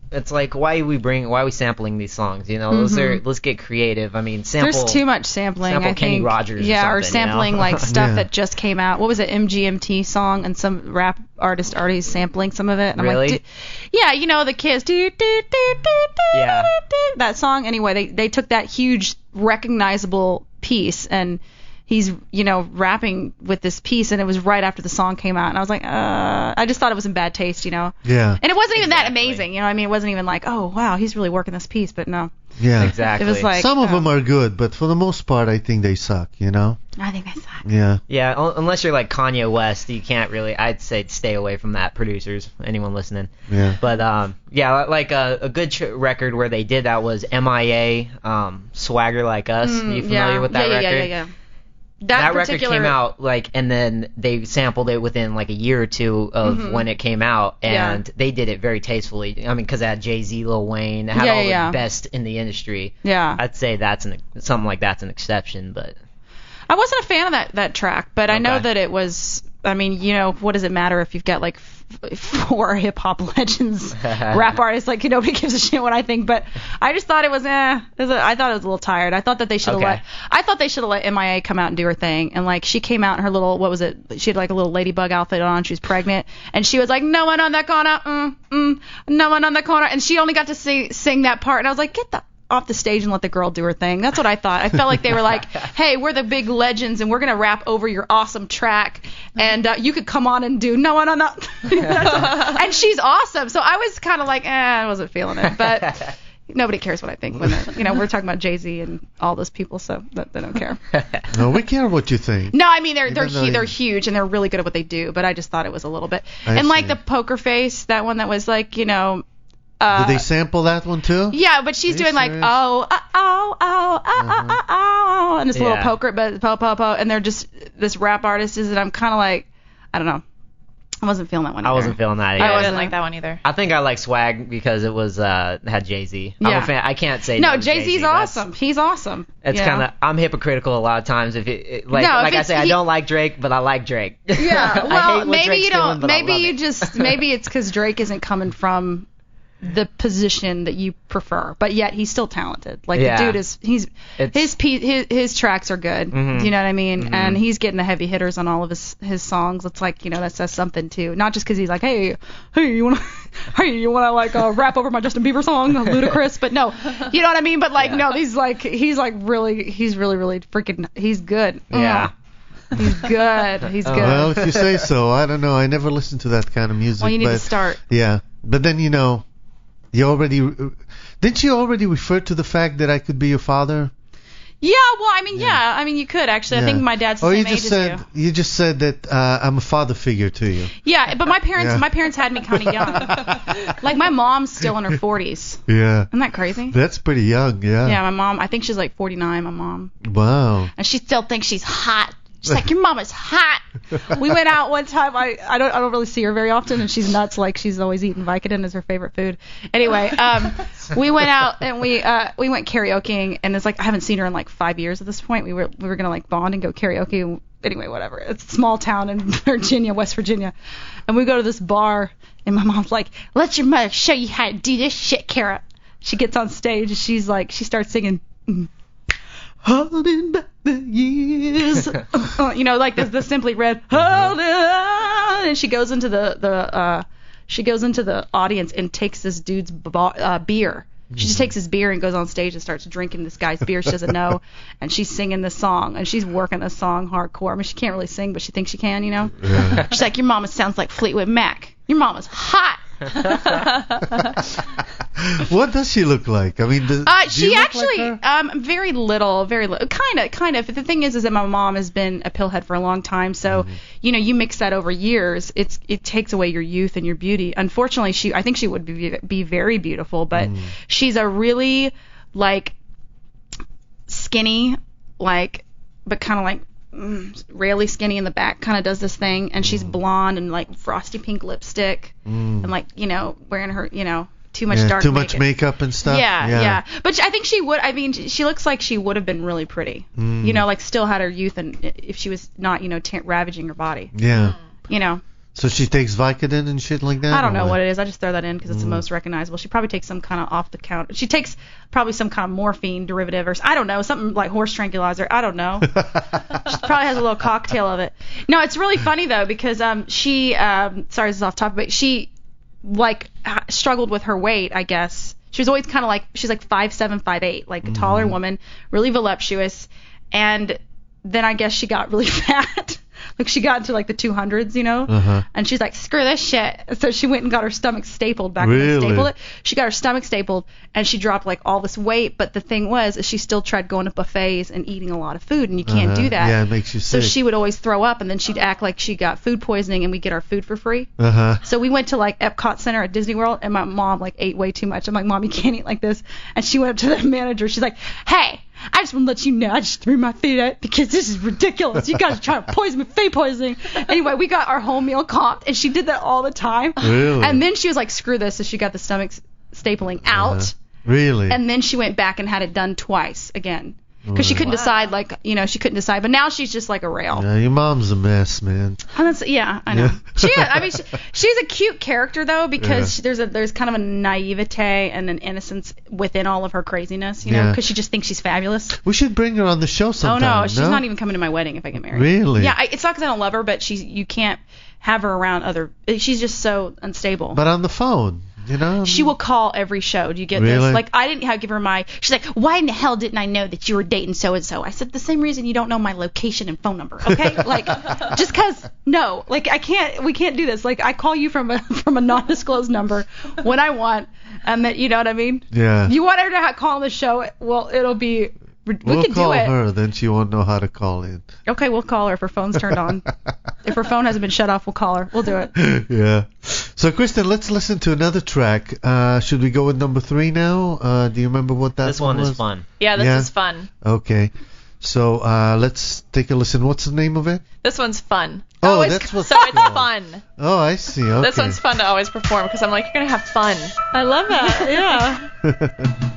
it's like why are we bring why are we sampling these songs? You know, those Mhm. are let's get creative. I mean, sample. There's too much sampling. sample I Kenny think. Rogers. Yeah, or, or something, you know? sampling like stuff Yeah. that just came out. What was it? M G M T song, and some rap artist already sampling some of it. And I'm Really? like, "Dude." Yeah, you know the Kiss. Do, do, do, do, do, Yeah. do, do, that song. Anyway, they they took that huge recognizable piece and. He's, you know, rapping with this piece, and it was right after the song came out, and I was like, uh, I just thought it was in bad taste, you know. Yeah. And it wasn't even that Exactly. amazing, you know what I mean? It wasn't even like, oh, wow, he's really working this piece, but no. Yeah. Exactly. It was like, Some of oh, them are good, but for the most part, I think they suck. You know. I think they suck. Yeah. Yeah, un- unless you're like Kanye West, you can't really. I'd say stay away from that. Producers, anyone listening. Yeah. But um, yeah, like a, a good ch- record where they did that was M I A, um, Swagger Like Us. Mm, you familiar yeah. with that yeah, record? Yeah, yeah, yeah, yeah. That, That, record particular, came out like, and then they sampled it within like a year or two of Mhm. when it came out, Yeah. and they did it very tastefully. I mean, because it had Jay-Z, Lil Wayne, it had Yeah, all yeah, the yeah. best in the industry. Yeah. I'd say that's an something like that's an exception, but I wasn't a fan of that that track, but I know Okay. that it was. I mean, you know, what does it matter if you've got like f- four hip hop legends, rap artists? Like nobody gives a shit what I think. But I just thought it was eh. It was a, I thought it was a little tired. I thought that they should have Okay. let. I thought they should have let M I A come out and do her thing. And like she came out in her little what was it? She had like a little ladybug outfit on. She was pregnant, and she was like, "No one on that corner, mm, mm, no one on that corner," and she only got to sing sing that part. And I was like, "Get the." Off the stage and let the girl do her thing. That's what I thought. I felt like they were like, hey, we're the big legends and we're going to rap over your awesome track and uh, you could come on and do no one on that. And she's awesome. So I was kind of like, eh, I wasn't feeling it. But nobody cares what I think when they're, you know, we're talking about Jay-Z and all those people, so that, they don't care. No, we care what you think. No, I mean, they're they're Even though hu- they're you- huge and they're really good at what they do, but I just thought it was a little bit. I and like see. the poker face, that one that was like, you know, uh, Did they sample that one too? yeah, but she's Are you doing like serious? oh oh oh oh oh oh oh and this little Yeah. poker but po po po and they're just this rap artist is and I'm kind of like I don't know. I wasn't feeling that one. I either. wasn't feeling that I either. wasn't didn't like that one either. I think I like Swag because it was uh had Jay-Z. I'm Yeah. a fan. I can't say No, to Jay Z's Jay-Z. That's- awesome. He's awesome. It's you know? kind of I'm hypocritical a lot of times. If it, it like No, if like I it's- say, I he- don't like Drake, but I like Drake. Yeah. I Well, hate what maybe Drake's you doing, don't. but I Maybe love you it. just. Maybe it's because Drake isn't coming from the position that you prefer, but yet he's still talented. Like Yeah. the dude is. He's It's- his pe- his his tracks are good. Mhm. Do you know what I mean? Mhm. And he's getting the heavy hitters on all of his his songs. It's like you know that says something too. Not just because he's like, hey, hey, you wanna, hey, you wanna like uh, rap over my Justin Bieber song, Ludacris? But no, you know what I mean. But like Yeah. no, he's like he's like really he's really really freaking he's good. Yeah. Mm. He's good. He's Oh, good. Well, if you say so, I don't know. I never listened to that kind of music. Well, you need but, to start. Yeah, but then you know, you already didn't you already refer to the fact that I could be your father? Yeah, well, I mean, yeah, I mean, you could actually. I think Yeah. my dad's the Or same you age just as said you. you just said that uh, I'm a father figure to you. Yeah, but my parents, Yeah. my parents had me kind of young. Like my mom's still in her forties. Yeah, Isn't that crazy? that's pretty young. Yeah. Yeah, my mom. I think she's like forty-nine. My mom, Wow. and she still thinks she's hot. She's like, your mom is hot. We went out one time. I, I don't I don't really see her very often, and she's nuts. Like she's always eating Vicodin as her favorite food. Anyway, um, we went out and we uh we went karaokeing, and it's like I haven't seen her in like five years at this point. We were we were gonna like bond and go karaoke. Anyway, whatever. It's a small town in Virginia, West Virginia, and we go to this bar, and my mom's like, let your mother show you how to do this shit, Kara. She gets on stage, and she's like, she starts singing. Mm, holding back the years, uh, you know, like the, the Simply Red, holding on, and she goes into the the uh, she goes into the audience and takes this dude's ba- uh, beer. She just takes his beer and goes on stage and starts drinking this guy's beer she doesn't know, and she's singing this song and she's working this song hardcore. I mean, she can't really sing, but she thinks she can, you know. Yeah. She's like, your mama sounds like Fleetwood Mac. Your mama's hot. What does she look like? I mean, does, Uh, do she you look actually, like her? um, very little, very little, kind of, kind of. The thing is, is that my mom has been a pillhead for a long time, so Mm-hmm. you know, you mix that over years, it's it takes away your youth and your beauty. Unfortunately, she, I think she would be be very beautiful, but Mm. she's a really like skinny, like, but kind of like. Mm, really skinny in the back, kind of does this thing, and she's blonde and like frosty pink lipstick, Mm. and like you know wearing her, you know, too much Yeah, dark too much makeup. makeup and stuff. Yeah, yeah, yeah. But I think she would. I mean, she looks like she would have been really pretty. Mm. You know, like still had her youth, and if she was not, you know, t- ravaging her body. Yeah. You know. So she takes Vicodin and shit like that? I don't or know what it is. I just throw that in because it's the Mm. most recognizable. She probably takes some kind of off the counter. She takes probably some kind of morphine derivative or s- I don't know, something like horse tranquilizer. I don't know. She probably has a little cocktail of it. No, it's really funny though because um she um sorry this is off topic, but she like h- struggled with her weight, I guess. She was always kind of like she's like five seven, five eight, like a taller woman, really voluptuous, and then I guess she got really fat. Like she got into like the two hundreds, you know, Uh-huh. and she's like, screw this shit. So she went and got her stomach stapled back when they Really? stapled it. She got her stomach stapled and she dropped like all this weight. But the thing was, is she still tried going to buffets and eating a lot of food, and you can't Uh-huh. do that. Yeah, it makes you So sick. she would always throw up, and then she'd act like she got food poisoning, and we get our food for free. Uh-huh. So we went to like Epcot Center at Disney World, and my mom like ate way too much. I'm like, Mom, you can't eat like this. And she went up to the manager. She's like, hey, I just want to let you know I just threw my food out because this is ridiculous. You guys are trying to poison me, food poisoning. Anyway, we got our whole meal comped, and she did that all the time. Really? And then she was like, screw this. So she got the stomach s- stapling out. Uh-huh. Really? And then she went back and had it done twice again. Because she Right. couldn't decide, like, you know, she couldn't decide. But now she's just like a rail. Yeah, your mom's a mess, man. And that's, yeah, I know. Yeah. She is. I mean, she, she's a cute character though because Yeah. she- there's a there's kind of a naivete and an innocence within all of her craziness, you know, Yeah. because she just thinks she's fabulous. We should bring her on the show sometime. oh no, she's not even coming to my wedding if I get married. Really? Yeah, I, it's not because I don't love her, but she's you can't have her around other. She's just so unstable. But on the phone, you know? She will call every show. Do you get Really? this? Like, I didn't have give her my. She's like, why in the hell didn't I know that you were dating so and so? I said, the same reason you don't know my location and phone number. Okay, like, just 'cause no, like I can't. We can't do this. Like, I call you from a from a non-disclosed number when I want, and that you know what I mean. Yeah. You want her to ha- call on the show? Well, it'll be. We We'll can call do it. her, then she won't know how to call in. Okay, we'll call her if her phone's turned on. If her phone hasn't been shut off, we'll call her. We'll do it. Yeah. So, Kristen, let's listen to another track. Uh, should we go with number three now? Uh, do you remember what that This one was? is fun. Yeah, this Yeah? is fun. Okay. So, uh, let's take a listen. What's the name of it? This one's fun. Oh, Always- that's what's so it's called. fun. Oh, I see. Okay. This one's fun to always perform because I'm like, you're gonna have fun. I love that. Yeah.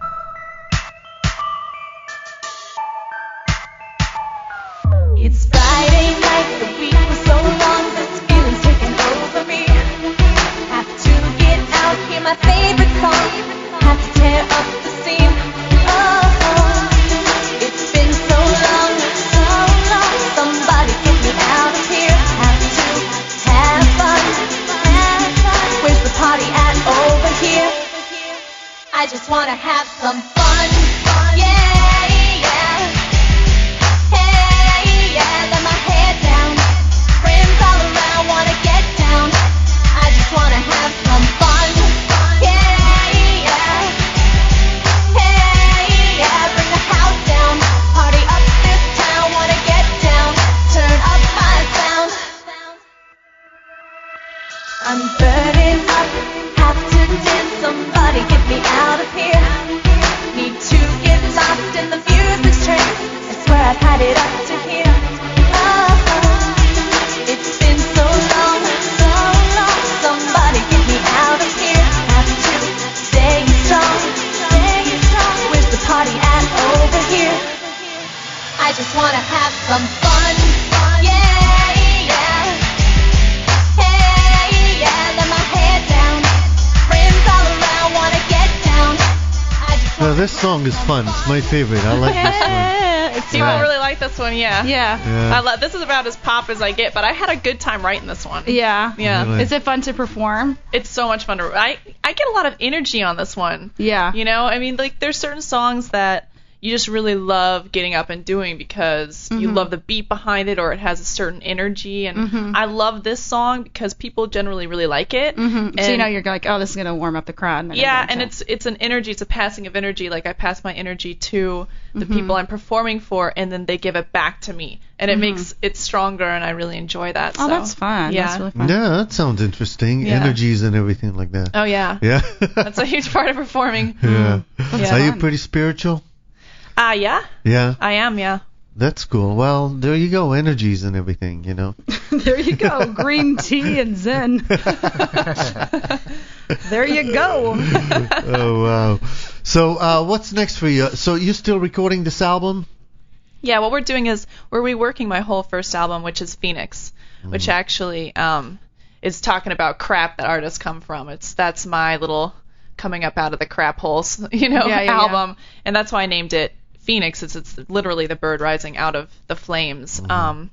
It's Friday night, the week was so long, this feeling's taking over me. Have to get out, hear my favorite song, have to tear up the scene. Oh, it's been so long, so long, somebody get me out of here. Have to have fun, have fun. Where's the party at over here? I just wanna have some fun, yeah, yeah. Hey, yeah, let my head down. Friends all around, wanna get down. I just wanna have some fun. Yeah, yeah. Hey, yeah, bring the house down. Party up this town, wanna get down. Turn up my sound. I'm burning up, have to dance. Somebody get me out of here. Need to get lost in the music's trance. I swear I've had it up to here. Oh, it's been so long, so long. Somebody get me out of here. Have to stay strong, stay strong. Where's the party at over here? I just wanna have some fun. Yeah, yeah. Hey, yeah, let my head down. Friends all around, wanna get down. I just Now, this song is fun. It's my favorite. I like this one. People Yeah. really like this one, yeah. Yeah. Yeah. I love, this is about as pop as I get, but I had a good time writing this one. Yeah. Yeah. Really? Is it fun to perform? It's so much fun to I I get a lot of energy on this one. Yeah. You know, I mean, like there's certain songs that you just really love getting up and doing because you Mhm. love the beat behind it or it has a certain energy. And Mhm. I love this song because people generally really like it. Mm-hmm. So you And- know you're like, oh, this is gonna warm up the crowd. they're gonna Yeah, dance and out. it's it's an energy, it's a passing of energy. Like I pass my energy to the Mhm. people I'm performing for, and then they give it back to me, and it Mhm. makes it stronger, and I really enjoy that. Oh, so, that's fun. Yeah. That's really fun. Yeah, that sounds interesting. Yeah. Energies and everything like that. Oh yeah. Yeah. That's a huge part of performing. Yeah. Yeah. Are you pretty spiritual? Ah, uh, yeah. Yeah. I am. Yeah. That's cool. Well, there you go. Energies and everything, you know. There you go. Green tea and Zen. There you go. Oh, wow. So, uh, what's next for you? So, you still recording this album? Yeah. What we're doing is we're reworking my whole first album, which is Phoenix, which actually um is talking about crap that artists come from. It's that's my little coming up out of the crap holes, you know, Yeah, yeah, album, and that's why I named it Phoenix. It's it's literally the bird rising out of the flames. Mm-hmm. Um,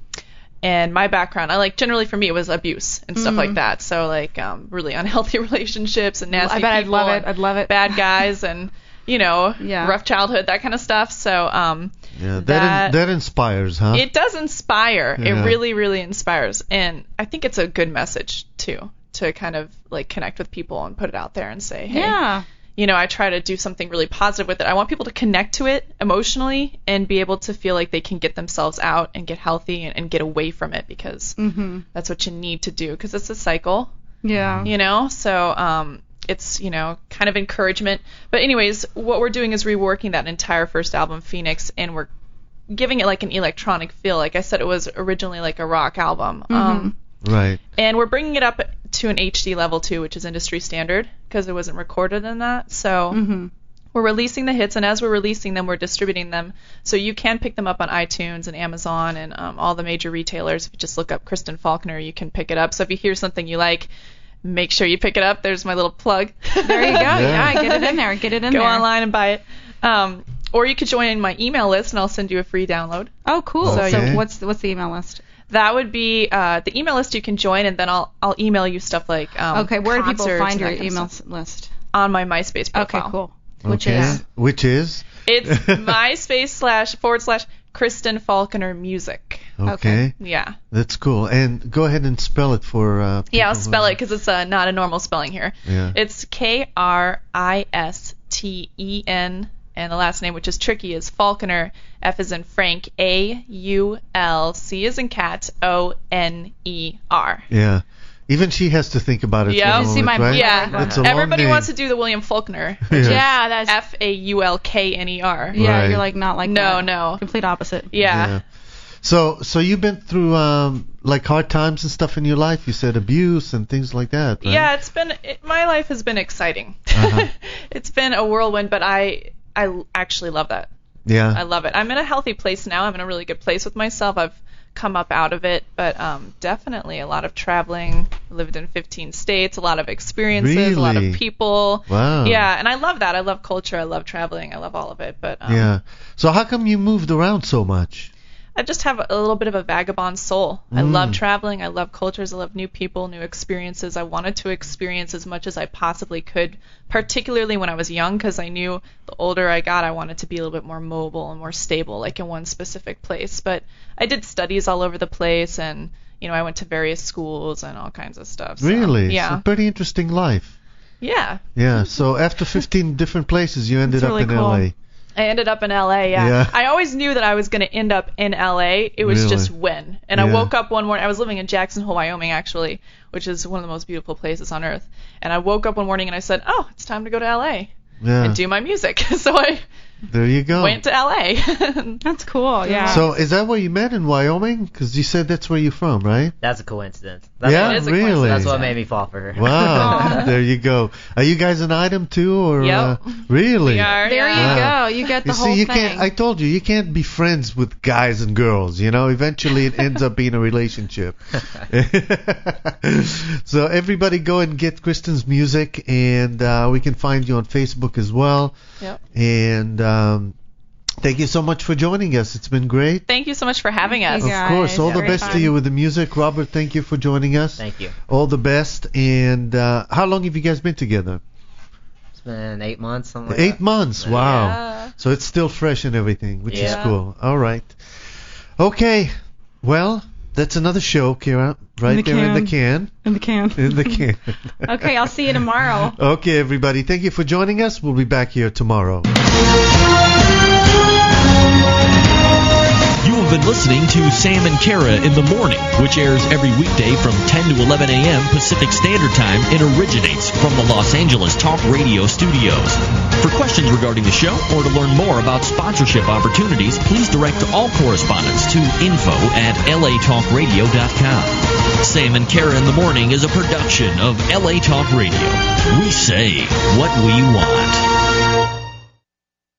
and my background, I like generally for me it was abuse and stuff Mhm. like that. So like um, really unhealthy relationships and nasty I bet I'd people love it. and I'd love it. bad guys and you know Yeah. rough childhood, that kind of stuff. So um, Yeah, that that- in, that inspires, huh? it does inspire. Yeah. It really, really inspires. And I think it's a good message, too, to kind of, like, connect with people and put it out there and say, hey, Yeah. you know, I try to do something really positive with it. I want people to connect to it emotionally and be able to feel like they can get themselves out and get healthy and, and get away from it because Mhm. that's what you need to do because it's a cycle, Yeah. you know? So, um, it's, you know, kind of encouragement. But anyways, what we're doing is reworking that entire first album, Phoenix, and we're giving it like an electronic feel. Like I said, it was originally like a rock album. Um, Right. and we're bringing it up to an H D level too, which is industry standard because it wasn't recorded in that. So Mhm. we're releasing the hits, and as we're releasing them, we're distributing them. So you can pick them up on iTunes and Amazon and um, all the major retailers. If you just look up Kristen Faulkner, you can pick it up. So if you hear something you like, make sure you pick it up. There's my little plug. There you go. Yeah. Get it in there. Get it in Go there. online and buy it. Um, or you could join my email list, and I'll send you a free download. Oh, cool. So So, Okay. what's what's the email list? That would be uh, the email list you can join, and then I'll I'll email you stuff like um, Okay. Where do people concerts find and your that kind of email stuff. s- list? On my MySpace profile. Okay. Cool. Which okay. is Which is? It's MySpace slash forward slash Kristen Faulkner Music. Okay. Yeah. That's cool. And go ahead and spell it for. Uh, Yeah, I'll people who- spell it because it's uh, not a normal spelling here. Yeah. It's K R I S T E N, and the last name, which is tricky, is Faulkner. F is in Frank. A U L C is in cat. O N E R. Yeah. Even she has to think about it. Yeah. For a You moment, see my- right? Yeah. That's a long Everybody name. wants to do the William Faulkner. Yeah. yeah. That's F A U L K N E R. yeah. Right. You're like not like No, that. no. Complete opposite. Yeah. Yeah. So, so you've been through um, like hard times and stuff in your life. You said abuse and things like that. Right? Yeah, it's been it, my life has been exciting. Uh-huh. It's been a whirlwind, but I I l- actually love that. Yeah. I love it. I'm in a healthy place now. I'm in a really good place with myself. I've come up out of it, but um, definitely a lot of traveling. Lived in fifteen states, a lot of experiences, a lot Really? of people. Wow. Yeah, and I love that. I love culture. I love traveling. I love all of it. But um, Yeah. So how come you moved around so much? I just have a little bit of a vagabond soul. I Mm. love traveling. I love cultures. I love new people, new experiences. I wanted to experience as much as I possibly could, particularly when I was young, because I knew the older I got, I wanted to be a little bit more mobile and more stable, like in one specific place. But I did studies all over the place, and you know, I went to various schools and all kinds of stuff. So, Really? Yeah. It's a pretty interesting life. Yeah. Yeah. So after fifteen different places, you ended That's up really in cool. L A. I ended up in L A, yeah. Yeah. I always knew that I was going to end up in L A. It was Really? just when. And I Yeah. woke up one morning. I was living in Jackson Hole, Wyoming, actually, which is one of the most beautiful places on earth. And I woke up one morning and I said, oh, it's time to go to L A Yeah. and do my music. So I There you go. went to L A. That's cool. Yeah. So is that where you met in Wyoming? Because you said that's where you're from, right? That's a coincidence. That's Yeah, what, It is a really. coincidence. That's what made me fall for her. Wow. There you go. Are you guys an item too, or Yep. uh, really? We are, there yeah. you Wow. go. You get the You whole see, you thing. can't. I told you, you can't be friends with guys and girls. You know, eventually it ends up being a relationship. So everybody, go and get Kristen's music, and uh, we can find you on Facebook as well. Yep. And um, thank you so much for joining us. It's been great. Thank you so much for having us. you. Of guys. course, all the Very best to fun. you with the music. Robert, thank you for joining us. Thank you. All the best. And uh, how long have you guys been together? It's been eight months, something like Eight that. months. Wow. Yeah. So it's still fresh and everything, which is Yeah. cool. All right. Okay. Well, that's another show, Kira. Right the there in the can. In the can. In the can. Okay, I'll see you tomorrow. Okay, everybody. Thank you for joining us. We'll be back here tomorrow. You have been listening to Sam and Kara in the Morning, which airs every weekday from ten to eleven a.m. Pacific Standard Time and originates from the Los Angeles Talk Radio studios. For questions regarding the show or to learn more about sponsorship opportunities, please direct all correspondence to info at l a talk radio dot com. Sam and Kara in the Morning is a production of L A Talk Radio. We say what we want.